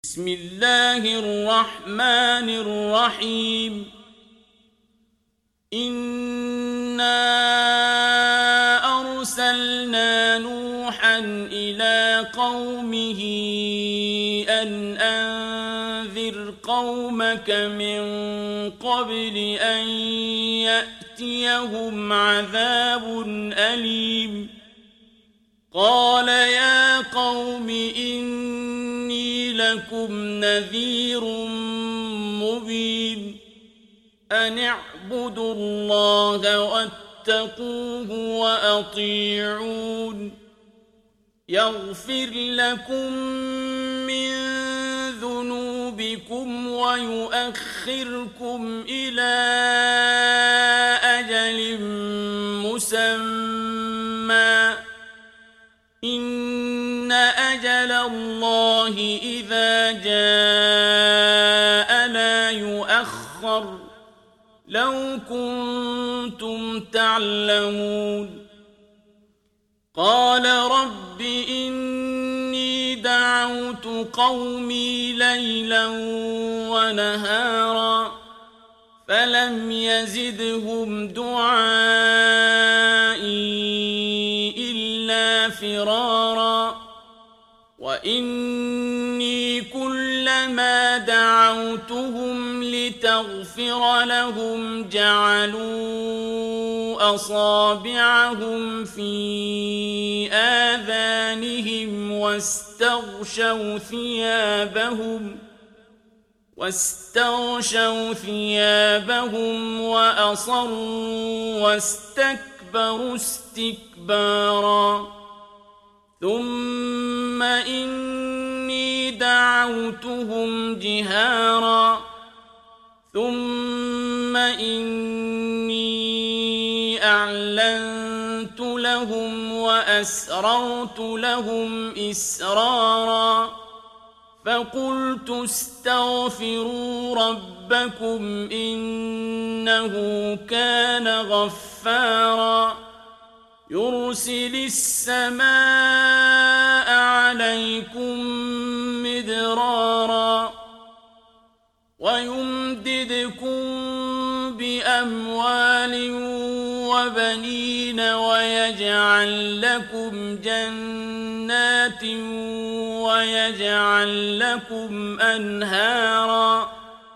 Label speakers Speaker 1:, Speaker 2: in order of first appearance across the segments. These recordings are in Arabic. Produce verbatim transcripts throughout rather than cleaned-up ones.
Speaker 1: بسم الله الرحمن الرحيم إنا أرسلنا نوحا إلى قومه أن أنذر قومك من قبل أن يأتيهم عذاب أليم قال يا قوم إني لكم نذير مبين أن اعبدوا الله واتقوه وأطيعون يغفر لكم من ذنوبكم ويؤخركم إلى أجل مسمى إن أجل الله إذا جاء لا يؤخر لو كنتم تعلمون قال رب إني دعوت قومي ليلا ونهارا فلم يزدهم دعائي إلا فرارا وإني كلما دعوتهم لتغفر لهم جعلوا أصابعهم في آذانهم واستغشوا ثيابهم واستغشوا ثيابهم وأصروا واستكبروا استكبارا ثم إني دعوتهم جهارا ثم إني أعلنت لهم وأسررت لهم إسرارا فقلت استغفروا ربكم إنه كان غفارا يرسل السماء عليكم مدرارا ويمددكم بأموال وبنين ويجعل لكم جنات ويجعل لكم أنهارا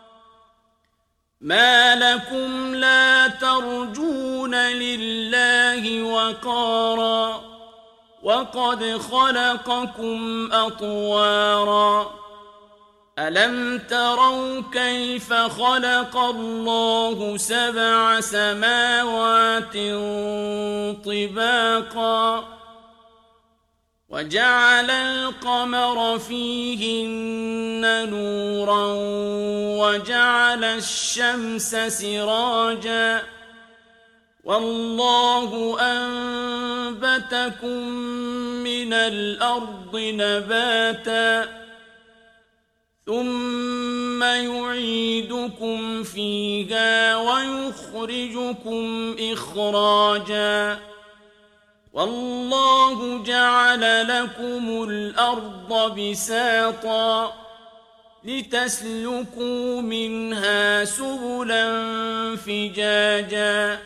Speaker 1: ما لكم لا ترجون لله وقارا وقد خلقكم أطوارا ألم تروا كيف خلق الله سبع سماوات طباقا وجعل القمر فيهن نورا وجعل الشمس سراجا والله أنبتكم من الأرض نباتا ثم يعيدكم فيها ويخرجكم إخراجا والله جعل لكم الأرض بساطا لتسلكوا منها سبلا فجاجا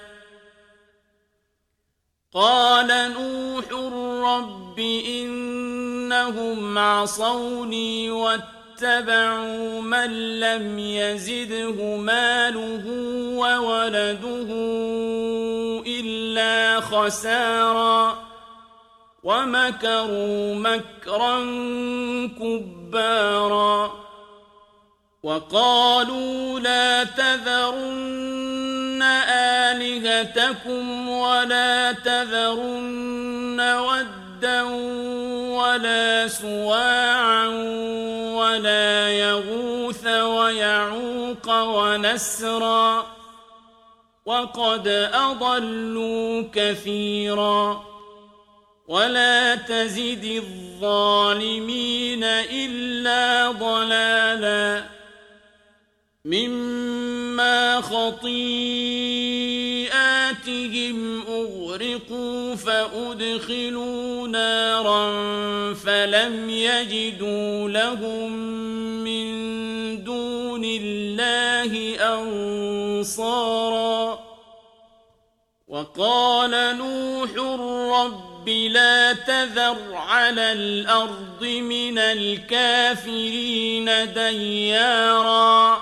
Speaker 1: قال نوح رب إنهم عصوني واتبعوا من لم يزده ماله وولده إلا خسارا ومكروا مكرا كبارا وقالوا لا تذرن آلهتكم ولا تذرن ودا ولا سواعا ولا يغوث ويعوق ونسرا وقد أضلوا كثيرا ولا تزد الظالمين إلا ضلالا مما خطيئاتهم أغرقوا فأدخلوا نارا فلم يجدوا لهم الله أنصارا وقال نوح رب لا تذر على الأرض من الكافرين ديارا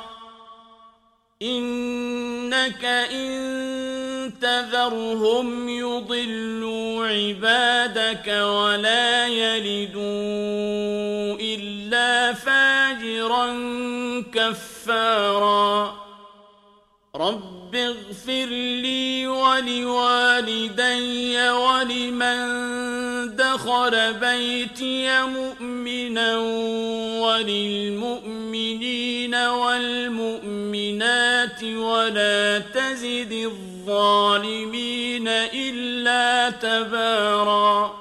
Speaker 1: إنك إن تذرهم يضلوا عبادك ولا يلدوا إلا فاجرا كفارا رب اغفر لي ولوالدي ولمن دخل بيتي مؤمنا وللمؤمنين والمؤمنات ولا تزد الظالمين إلا تبارا